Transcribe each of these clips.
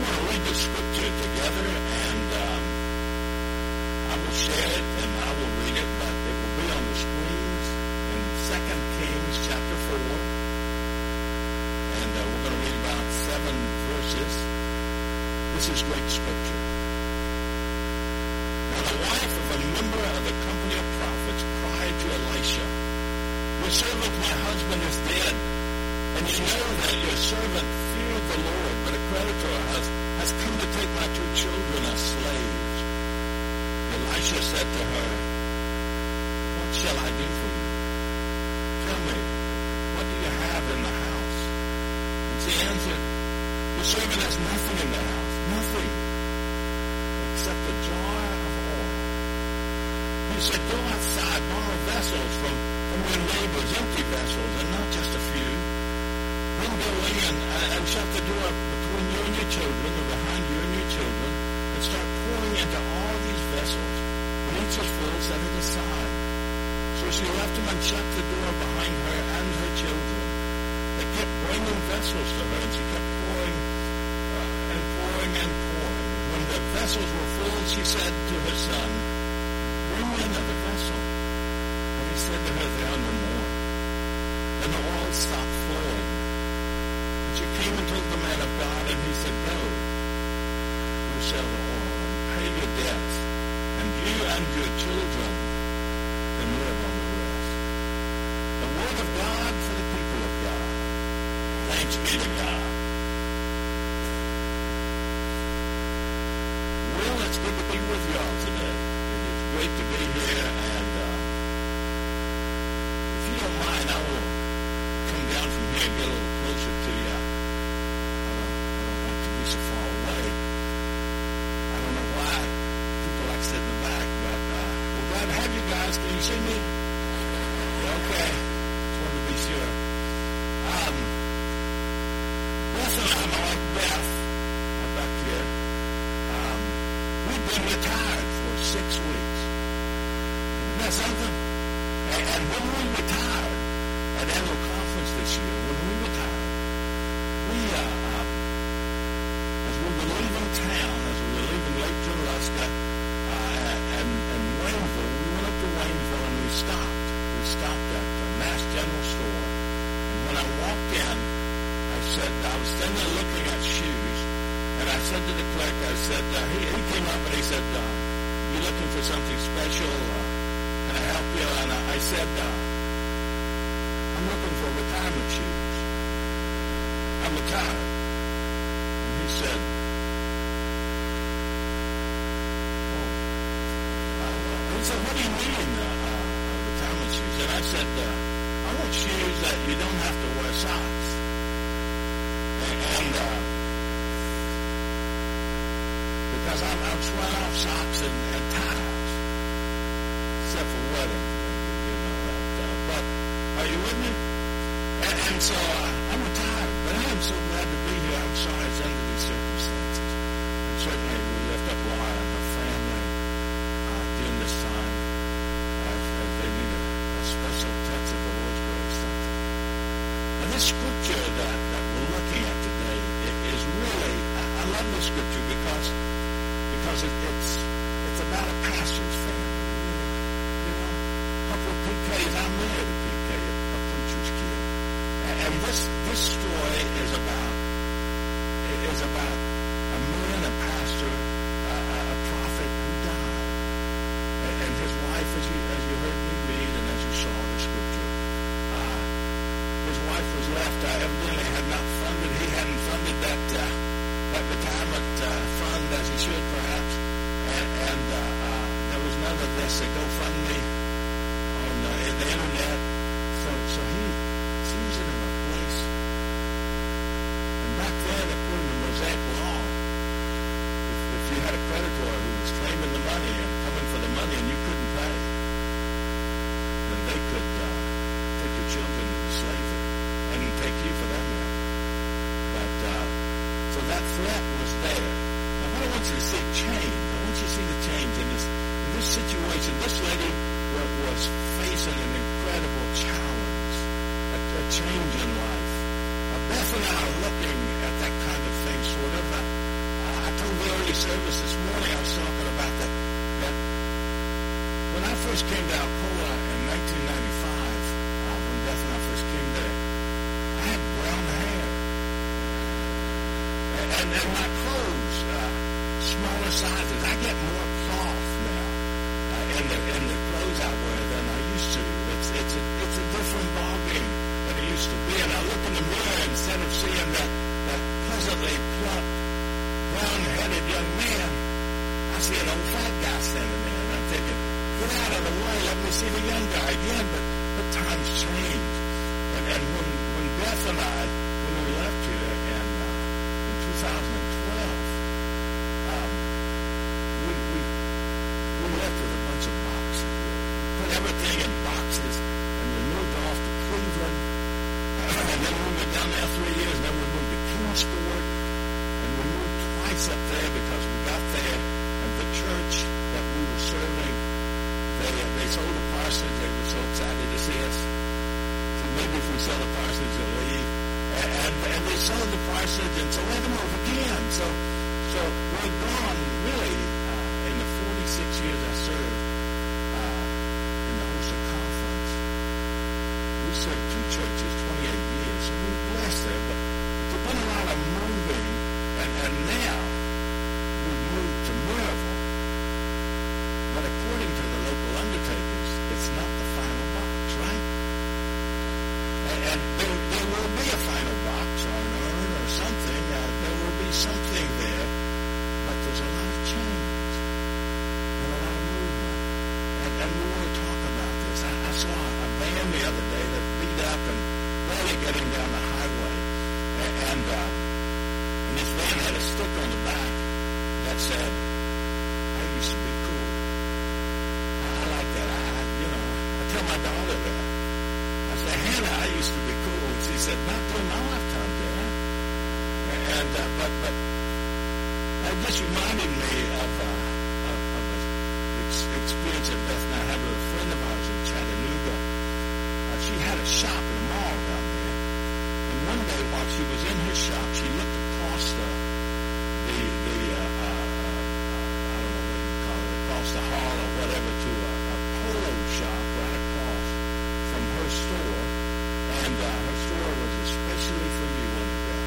want to read the scripture together, and I will share it and I will read it, but it will be on the screens in 2 Kings chapter 4. And we're going to read about 7 verses. This is great scripture. Now the wife of a member of the company of prophets cried to Elisha, "Your servant, my husband, is dead. And you know that your servant feared the Lord, but a creditor has come to take my 2 children as slaves." Elisha said to her, "What shall I do for you? Tell me, what do you have in the house?" And she answered, "Your servant has nothing in the house, nothing, except a jar of oil." He said, "Go outside, borrow vessels from your neighbors, empty vessels, and not just a few. Then go in and shut the door between you and your children, or behind you and your children, and start pouring into all these vessels. When each is full, set it aside." So she left him and shut the door behind her and her children. They kept bringing vessels to her, and she kept pouring and pouring and pouring. When the vessels were full, she said to her son, "Bring me another vessel." And he said to her, "There are no more." Then the oil stopped flowing. She came and told the man of God, and he said, "Go sell the oil and pay your debts, and you and your children can live on the rest." The word of God for the people of God. Thanks be to God. Well, it's good to be with y'all today. It is great to be here, and if you don't mind, I will come down from here and get a little closer to you. So far away. I don't know why people like to sit in the back, but we're glad to have you guys. Can you see me? Yeah, okay. Just wanted to be sure. Beth and I, my wife Beth, back here, we've been retired for 6 weeks. Isn't that something? And when we retired at annual conference this year, when we retired, we leaving town, as we were leaving Lake Junaluska and Waynesville, we went up to Waynesville and we stopped. We stopped at the Mass General Store. And when I walked in, I was standing there looking at shoes, and I said to the clerk, I said, he came up and he said, "You looking for something special? Can I help you?" And I said, "I'm looking for retirement shoes. I'm retired." And he said, "What do you mean, retirement shoes?" And I said, "I want shoes that you don't have to wear socks." And because I'm sweating off socks and ties, except for weddings, but are you with me? And so I'm retired, but I am so glad to be here. I'm sorry it's under these circumstances. And certainly we lift up Laura and her family during this time as they need a special touch of the Lord's grace. Now this scripture that we're looking at today is really, I love this scripture because it's about a pastor's family. You know, a couple of PKs. I'm married to PK, a preacher's kid. And this story is about a man, a pastor, a prophet who died. And his wife, as you heard me read and as you saw in the scripture, his wife was left, evidently he hadn't funded that retirement fund as he should perhaps. And there was none of this GoFundMe on the internet. So he's in a place. And back then, according to Mosaic law, if you had a creditor who was claiming the money and coming for the money and you couldn't pay, then they could take your children and enslave them and take you for that matter. But so that threat was there. Now what I want you to see, change. I want you to see the change in this situation. This lady was facing an incredible challenge, a change in life. Beth and I are looking at that kind of thing, sort of. Sunday service this morning, I was talking about that when I first came to Alcoa in 1995, when Beth and I first came there, I had brown hair. And my clothes, smaller sizes. I get more cloth now in the clothes I wear than I used to. It's a different ballgame than it used to be. And I look in the mirror, instead of seeing that pleasantly plucked, brown-headed young man, I see an old fat guy standing there. And I'm thinking, get out of the way, let me see the young guy again. But times change. And when Beth and I, when we left here in 2012, we left with a bunch of boxes. We put everything in boxes, and we moved off to Cleveland. And then we were down there 3 years, and then we moved to Kingsport. And we moved twice up there because we got there, and the church that we were serving, they sold the parsonage. They were so excited to see us. So maybe if we sell the parsonage, they'll leave. And they sold the parsonage, and so we had to move again. So we're gone, really, in the 46 years I served in the Hosa Conference. We served two churches, 28 years. So we were blessed there. But there's been a lot of moving, and now we've moved to Maryville. But according to the local undertakers, it's not the final box, right? And there will be a final box or an urn or something. There will be something there. But there's a lot of change and a lot of movement. And we want to talk about this. I saw a van the other day that beat up and barely getting down the highway. And this van had a stick on the back that said, I used to be cool. I like that. I tell my daughter that. I said, Hannah, I used to be cool. And she said, not during my lifetime, Dad. And but it just reminded me of the experience that Beth and I had with a friend of ours in Chattanooga. She had a shop in a mall down there. And one day while she was in her shop, she looked across the I don't know what you call it, across the hall or whatever, to a polo shop right across from her store. And her store was especially for you, wasn't it?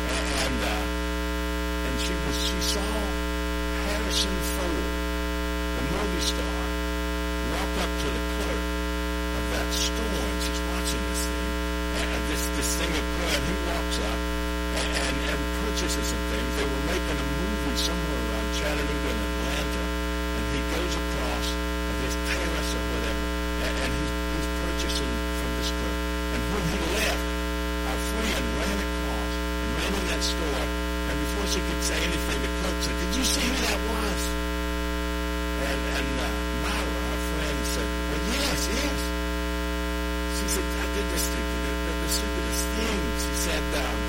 And she saw Harrison Ford, the movie star, walk up to the clerk of that store, and she's watching this thing, and this thing occurred. He walks up and purchases some things. They were making a movie somewhere around Chattanooga and Atlanta, and he goes across this terrace or whatever, and he's purchasing from this clerk. And when he left, our friend ran across and ran in that store, and before she could say anything, the clerk said, "Did you see who that was?" And Myra, our friend, said, "Well, yes. She said, "I did this thing, the stupidest thing." She said,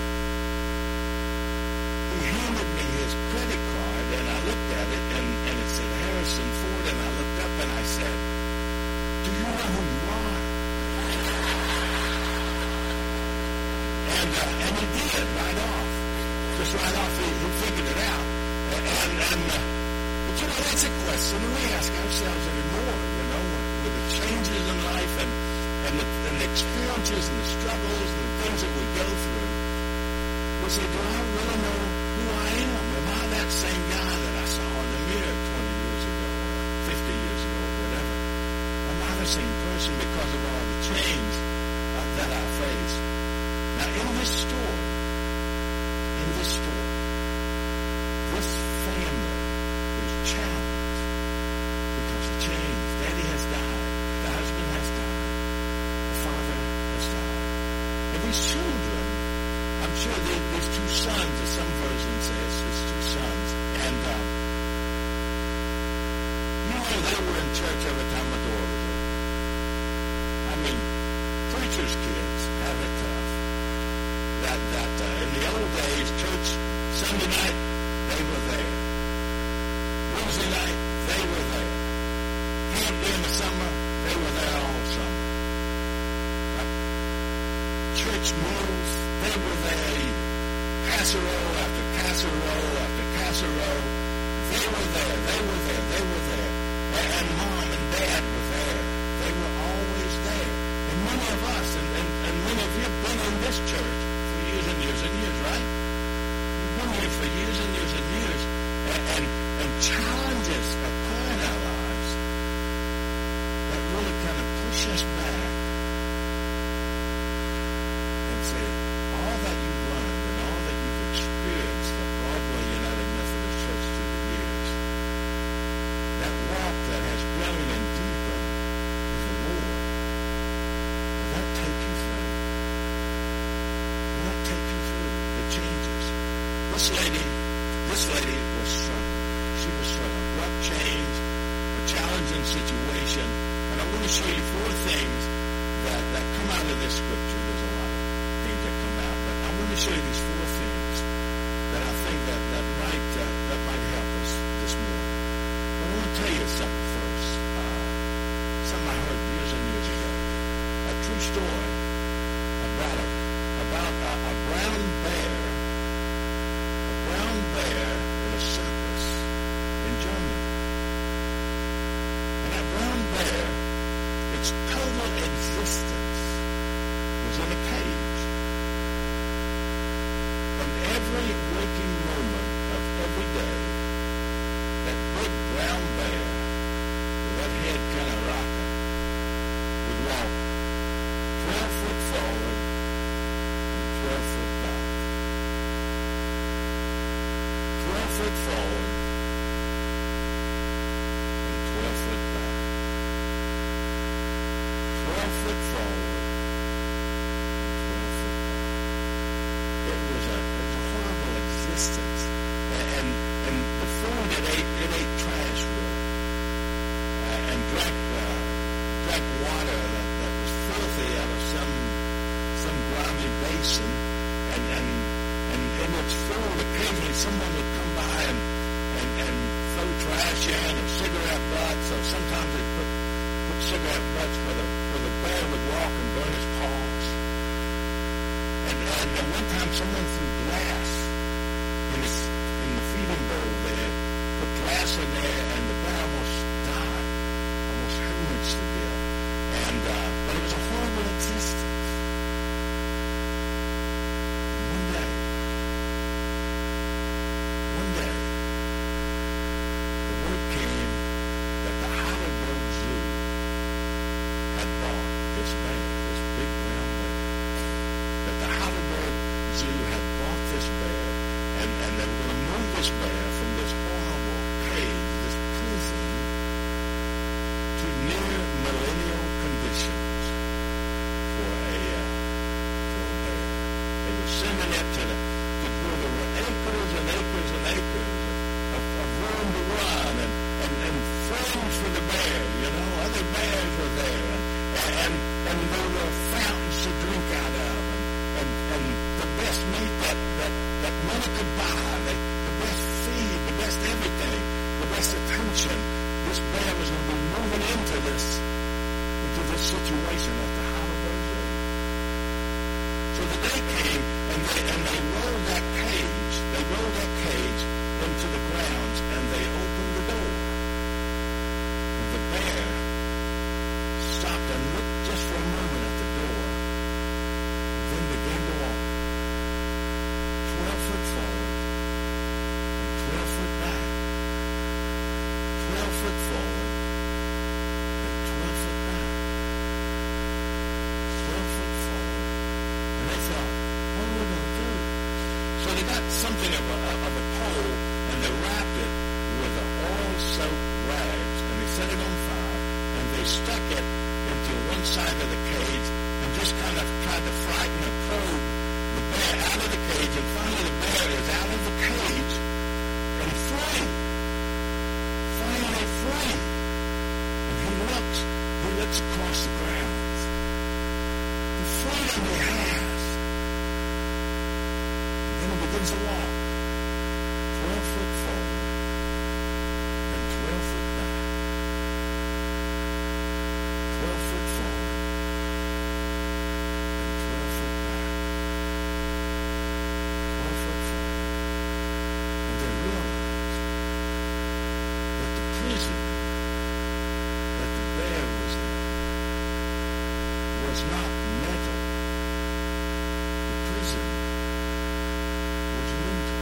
he handed me his credit card, and I looked at it, and it said Harrison Ford, and I looked up and I said, "Do you know who you are?" And he did, right off. Just right off, he figured it out. But that's a question we ask ourselves anymore, with the changes in life and the experiences and the struggles and the things that we go through. We say, do I really know who I am? Am I that same guy that I saw in the mirror 20 years ago or 50 years ago or whatever? Am I the same person because of all the change that I face? Now, in this story, this family is challenged because of change. Daddy has died. The husband has died. The father has died. And these children, I'm sure there's two sons, as some version says, there's two sons. And, they were in church every time the door was open. I mean, preachers' kids have it tough. In the old days, church, Sunday night, they were there. Wednesday night, they were there. Camp during the summer, they were there all summer. Church meals, they were there eating. Casserole after casserole after casserole. They were there. They were there. They were there. And Mom and Dad were there. They were always there. And many of us, and many of you have been in this church for years and years and years, right? You've been here for years and years and years. And challenges occur in our lives that really kind of push us back and say, all that you've learned and all that you've experienced at Broadway United Methodist Church through the years, that walk that has grown and deepened with the Lord, will that take you through? Will that take you through the changes? This lady was struggling. She was struggling. Abrupt change, a challenging situation. And I want to show you four things that come out of this scripture. There's a lot of things that come out, but I want to show you these four things that I think that might help us this morning. But I want to tell you something first. Something I heard years and years ago. A true story about a brown bear. Brown bear in a circus in Germany. And that brown bear, its total existence was in a cage. And every waking moment of every day, that big brown bear, with that head kind of rocking, would walk 12 foot forward and 12 foot back. 12 foot forward and 12 foot back. 12 foot forward and 12 foot back. It was a horrible existence. And the food it ate trash really. And drank water that was filthy out of some grimy basin. And in its food, occasionally someone would come by and throw trash in or cigarette butts, or sometimes they'd put cigarette butts where the bear would walk and burn his paws. And one time someone threw glass in the feeding bowl there, put glass in there, and the bear almost died, almost hemorrhaged to death. But it was a horrible existence. One day, the word came that the Heidelberg Zoo had bought this bear, this big brown bear. That the Heidelberg Zoo had bought this bear, and they were going to move this bear from this horrible cage, this prison, to near millennial conditions for a bear. They were sending it to where there were acres and acres and acres of room to run and friends for the bear, other bears were there, and there were fountains to drink out of, and the best meat that money could buy, the best feed, the best everything, the best attention. This bear was going to be moving into this situation at the Heidelberg Zoo. So the day came, and they rolled that cage into the grounds, and they opened the door. And the bear stopped and looked just for a moment at the door, then began to walk 12 foot forward and 12 foot back. 12 foot forward and 12 foot back. 12 foot forward. And they thought, what are we going to do? So they got something of a pole, and they wrapped it with oil-soaked rags, and they set it on fire, and they stuck it into one side of the cage and just kind of tried to frighten or probe the bear out of the cage. And finally the bear is out of the cage and free. Finally free. And he looks across the grounds. The freedom he has. And then he begins to walk 12 foot forward and 12 foot back. 12 foot forward and 12 foot back. 12 foot forward. And they realized reason was mental.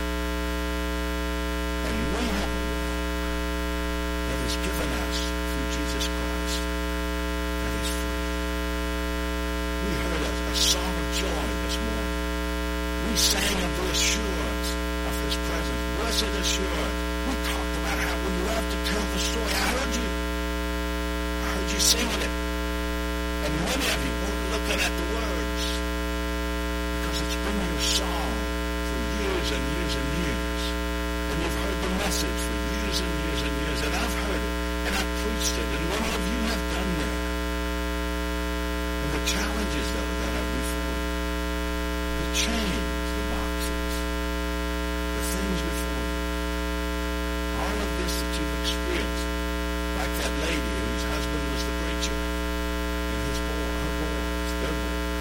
And we have a walk that is given us through Jesus Christ that is free. We heard a song of joy this morning. We sang of the assurance of his presence. Blessed assurance. We talked about how we love to tell the story. I heard you singing it. And many of you weren't looking at the words because it's been your song for years and years and years. And you've heard the message for years and years and years. And I've heard it. And I've preached it. And many of you have done that. And the challenges, though, that are before you, the chains, the boxes, the things before you, all of this that you've experienced, like that lady whose husband was the preacher, and her boys, their boys.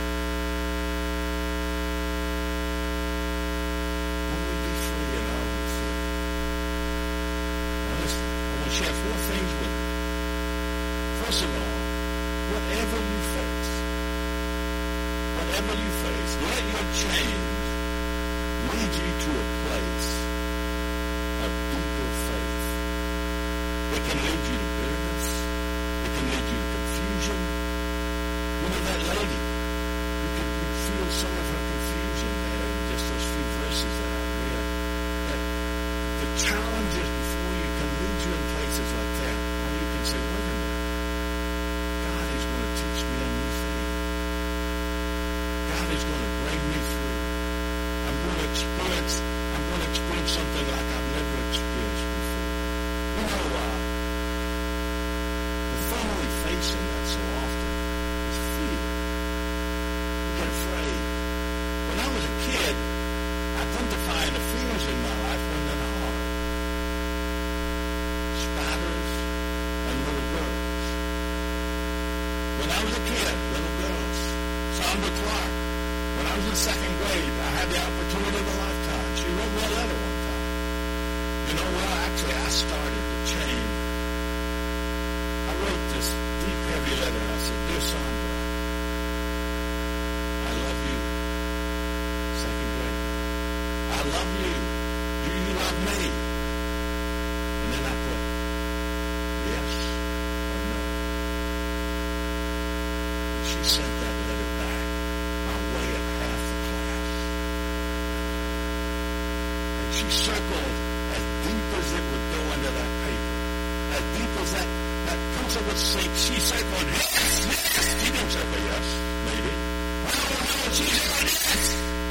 Will we be free and are we free? Now listen, I want to share 4 things with you. First of all, whatever you face, let your change lead you to a place of deeper faith. It can lead you to bitterness. It can lead you to confusion. You know that lady, you feel some of her confusion there in just those few verses that I read. That the challenges before you can lead you in places like that where you can say, wait a minute, God is going to teach me a new thing. God is going to bring me through. I'm going to experience something like I've never experienced before. You know, the thing we face in that so often is fear. We get afraid. When I was a kid, identifying the fears in my life wasn't that hard. Spiders and little girls. When I was a kid, little girls. Sandra Clark. When I was in 2nd grade, I had the opportunity of a lifetime. She wrote me a letter one time. You know, well, actually, I started to change. I wrote this deep, heavy letter. I said, Dear Sandra, I love you. 2nd grade. I love you. Do you love me? And then I put, yes or no. And she sent that letter back by way of half the class. And she circled as deep as it would go into that paper. As deep as that pencil would sink. She circled, yes. She didn't circle yes, maybe. No, she circled yes.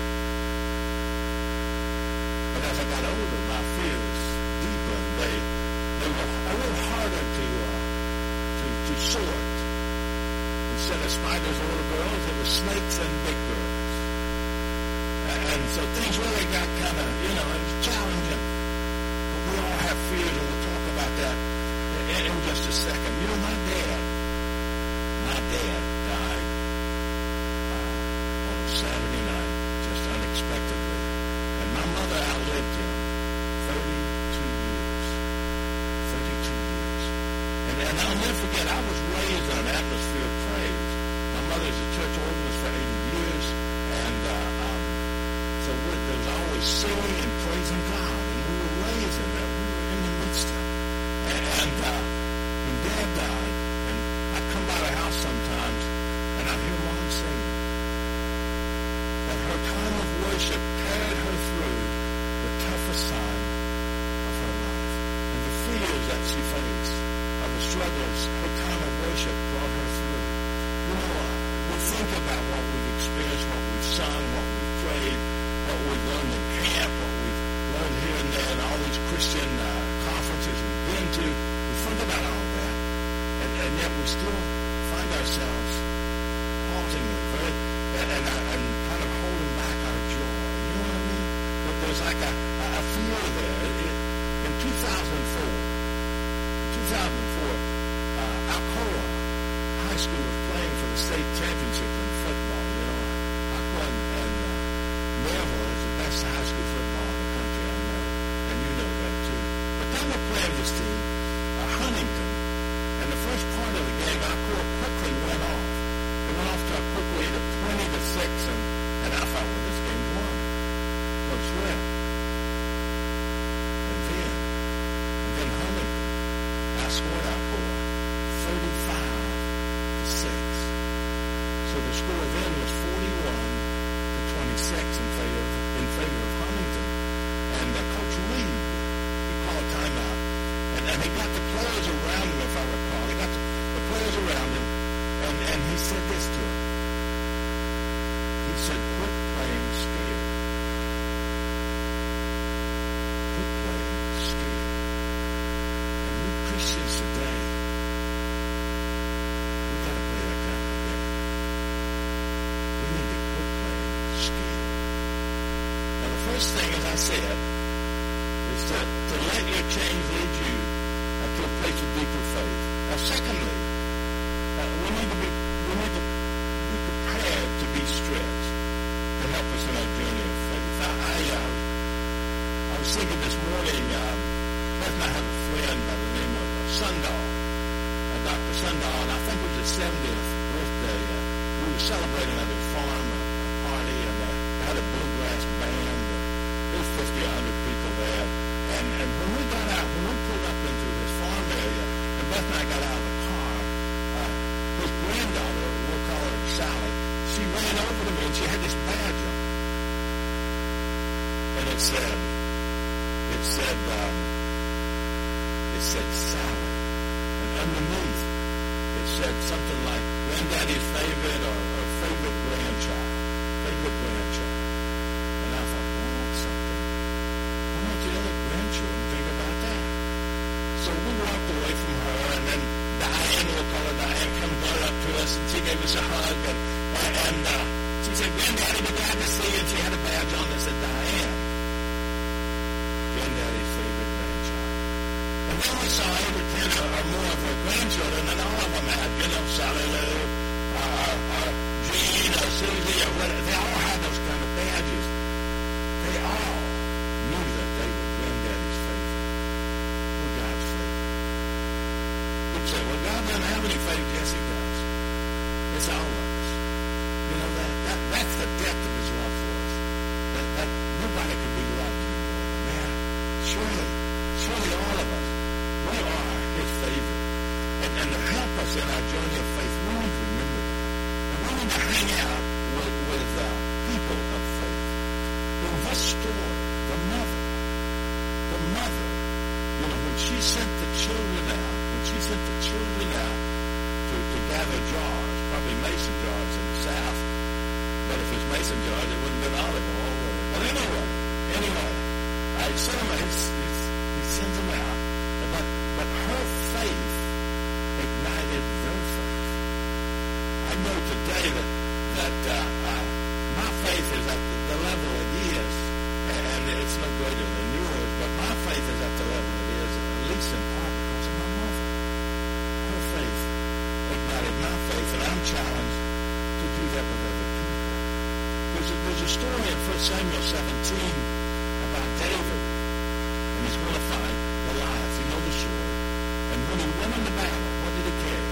But as I got older, my fears deepened. They were a little harder to sort. Instead of spiders and little girls, it was snakes and big girls. And so things really got kind of, it was challenging. But we all have fears, and we'll talk about that in just a second. You know, my dad died on a Saturday night, just unexpectedly. And my mother outlived him 32 years. And I'll never forget, I was raised on an atmosphere of praise. My mother's a church organist for 80 years, and so there was always singing and praising God, and we were raised in that. We were in the midst of it. And when Dad died, and I'd come by the house sometimes, and I'd hear Mom singing. That her time of worship carried her through the toughest time of her life. And the fears that she faced, of the struggles, her time of worship brought her through. You know, we think about what we've experienced, what we've sung, what we've prayed, what we've learned in camp, what we've learned here and there, and all these Christian conferences we've been to. We think about all that, and yet we still find ourselves halting and kind of holding back our joy. You know what I mean? But there's like a fear there. In 2004, Alcoa High School was playing for the state championship in football. You know, Alcoa and Maryville is the best high school football in the country, I know, and you know that too. But they were playing this team, Huntington, and the first part of the game, Alcoa quickly went off. They went off quickly to 20-6, and And I thought, well, this game's won. No sweat. And then Huntington, I scored our boy 35-6. So the score then was 41-26 in favor of Huntington. And Coach Reed, he called timeout. And he got the players around him, if I recall. He got the players around him, and he said this to him. He said, quit playing scared. Quit playing scared. And we Christians today, we've got to play that kind of game. We need to quit playing scared. Now, the first thing, as I said, is to let your change lead you to a place of deeper faith. Now, secondly, we need to be prepared to be stretched to help us in our journey of faith. I was thinking this morning, Beth and I have a friend by the name of Sundahl, Dr. Sundahl, and I think it was his 70th birthday. We were celebrating at his farm, a party, and they had a bluegrass band. There was 50 or 100 people there. And when we pulled up into his farm area, and Beth and I got out of the car, his granddaughter, we'll call her Sally, she ran over to me and she had this badge on. And it said Sally. And underneath, it said something like Granddaddy's favorite or favorite grandchild. And I thought, well, that's something. Why don't the other grandchildren think about that? So we walked away from her, and then Diane, we'll call her Diane, comes right up to us, and she gave us a hug, and she said, Granddaddy, we're glad to see you, and she had a badge on that said Diane, Granddaddy's favorite grandchild. And then we saw 8 or 10 or more of her grandchildren, and all of them had, Sally Lou, or Jean, or Susie, or whatever. They all had those kind of badges. They all knew that they were Granddaddy's favorite. We're God's favorite. People say, well, God doesn't have any faith. Yes, he does. It's all of us. That's the depth of his love for us. That nobody could be loved anymore than that. Surely all of us, we are his favorite. And to help us in our journey of faith, we need to remember that. And we need to hang out with people of faith. In this story, the mother, when she sent the children out to gather jars, probably mason jars in the South, but if it's mason jars, it wouldn't have been olive oil, would it? But anyway, he sends them out, but her faith ignited their faith. I know today that my faith is at the level it is, and it's no greater than yours, but my faith is at the level it is, at least in part because of my mother. Her faith ignited my faith, and I'm challenged to do that with other people. There's a story in 1 Samuel 17 about David, and he's going to fight Goliath. You know the story. And when he went into battle, what did he carry?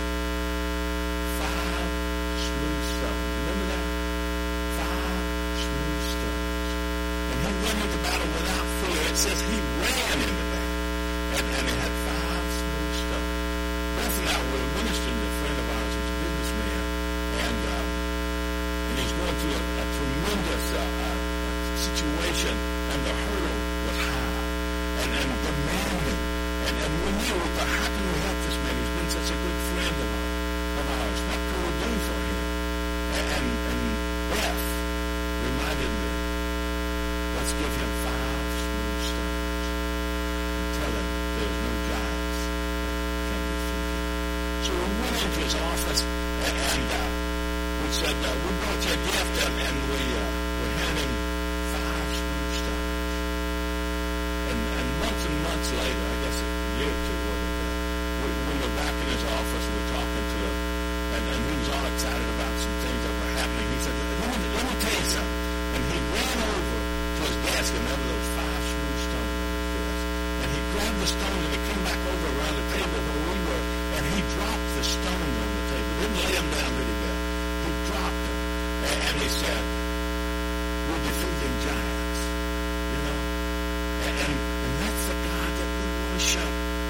5 smooth stones. Remember that? 5 smooth stones. And he went into battle without fear. It says he ran into battle. And he had 5 smooth stones. Beth and I were ministering to a friend of ours who's a businessman. And he's going through a tremendous situation. And the hurdle was high. And demanding. And we knew, how can we help this man? He's been such a good friend of ours. What can we do for him? And Beth reminded me, let's give him 5 smooth stones and tell him there's no giants that can defeat him. So we went into his office, and we said, we brought you a gift, and we handed him 5 smooth stones. And months later, I guess a year or two we were back in his office, we were talking to him, and he was all excited about some things that were happening. He said, let me tell you something. And he ran over to his desk, and there were those 5 smooth stones on his desk. And he grabbed the stones, and he came back over around the table where we were, and he dropped the stones on the table. Didn't lay them down really well. He dropped them. And he said, You're defeating giants, you know. And that's the God that we worship.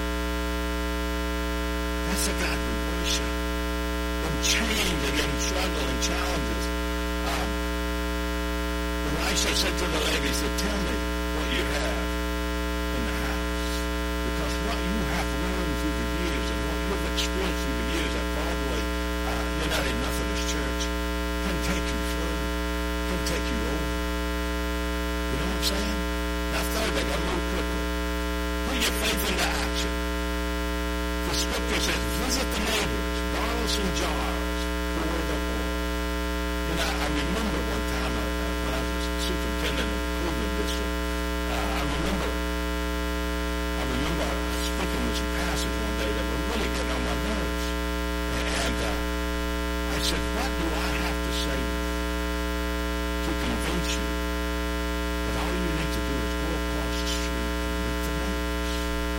That's the God we worship. In change and in struggle and challenges. Elisha said to the lady, he said, tell me what you have in the house. Because what you have learned through the years and what you've experienced through the years at Broadway United Methodist Church can take you through, can take you over. You know what I'm saying? Now thirdly, I got to move quickly. Put your faith into action. The scripture says, visit the neighbors, borrow some jars, pour the oil. You know, I remember one time when I was superintendent of the Cleveland district, I remember speaking with some pastors one day that were really getting on my nerves. And I said, what do I have to say to convince you that all you need to do is go across the street and meet the neighbors?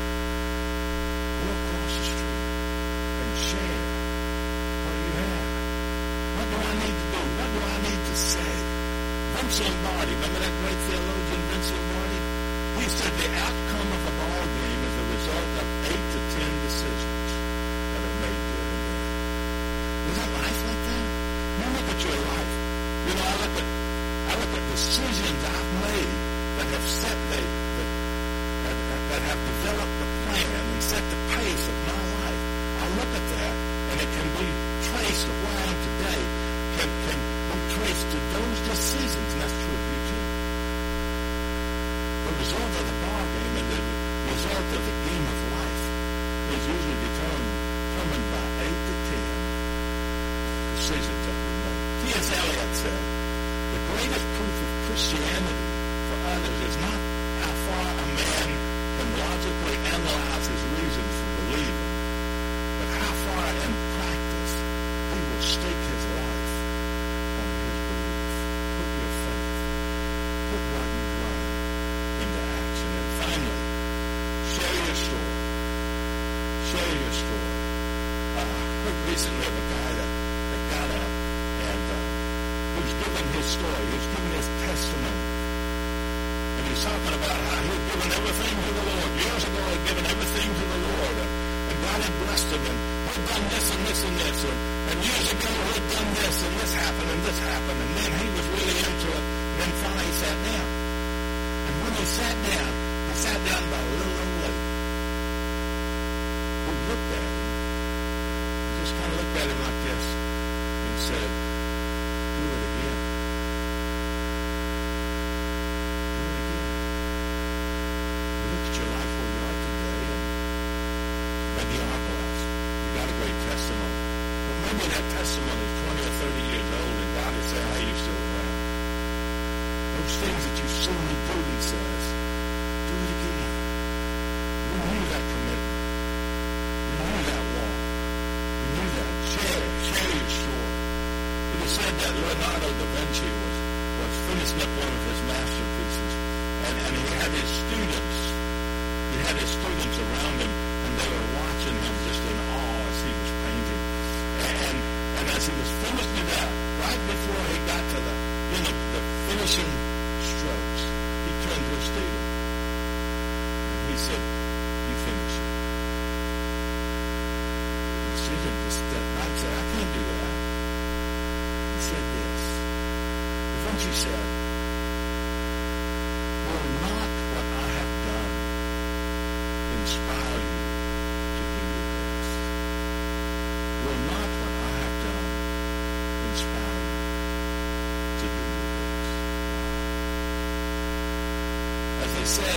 Go across the street and share what you have. What do I need to do? What do I need to say? Vince Lombardi, remember that great theologian Vince Lombardi? He said the outcome of a ball game is a result of 8 to 10 decisions that are made during the game. Isn't life like that? You look at your life. You know, I look at decisions I've made that have set that have developed the plan and set the pace of my life. I look at that and it can be traced of where I am today, can be traced to those decisions, and that's true of you too. The result of the ball game and the result of the game of life is usually determined by 8 to 10 decisions that we make. T.S. Eliot said, the greatest proof of Christianity for others is not how far a man can logically analyze his reasons for believing, but how far in practice he will stake his life on his belief. Put your faith, put what you've learned into action. And finally, share your story. Share your story. I heard recently of a guy that got up and he was giving his story. He was giving his testimony. And he was talking about how he had given everything to the Lord. Years ago, he had given everything to the Lord. And God had blessed him. And he had done this and this and this. And years ago, he had done this and this happened and this happened. And then he was really into it. And then finally he sat down. And when he sat down by a little old lady who looked at him and just kind of looked at him like this and said, do it again. Do it again. You look at your life where you are today and maybe you are blessed. You got a great testimony. But maybe that testimony is 20 or 30 years old and God is saying, hey, you're still around. Those things that you've seen me do, he says, do it again. Renew that commitment. Renew that walk. Renew that. Share your story. It is said that Leonardo da Vinci was finishing up one of his masterpieces, and he had his students around him, and they were watching him just in awe as he was painting. And as he was finishing it up, right before he got to the finishing strokes, he turned to his student. He said, you finish it. The student just stepped back and said, I can't do that. He said this. Da Vinci said, will not what I have done inspire you to do your best? Will not what I have done inspire you to do your best? As they say,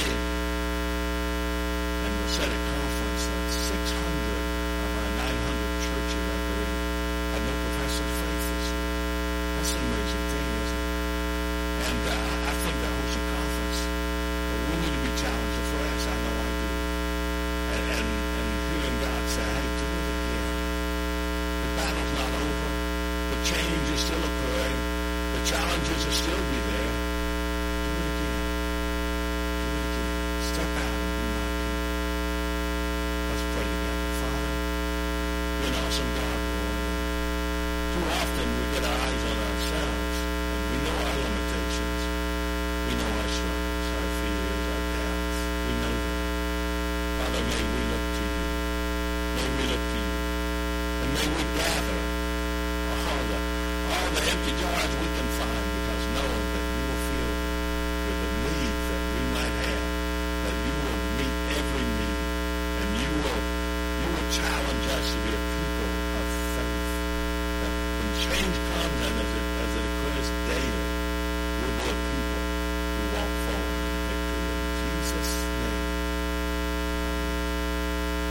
and we'll set a conference that 600 of our 900 churches, I believe, had no profession of faith this year. That's an amazing thing, isn't it? And I think that hosting conference, we need to be challenged afresh. I know I do. And hearing God say, hey, do it again. The battle's not over. The change is still occurring. The challenges will still be there. Do it again. Do it again. Step out and be my people. Let's pray together. Father, you're an awesome God, Lord. Too often we get our eyes on ourselves and we know our limitations. empty jars we can find, because knowing that you will fill with the needs that we might have, that you will meet every need, and you will challenge us to be a people of faith. That when change comes, and as it occurs daily, we'll be a people who walk forward in victory. In Jesus' name.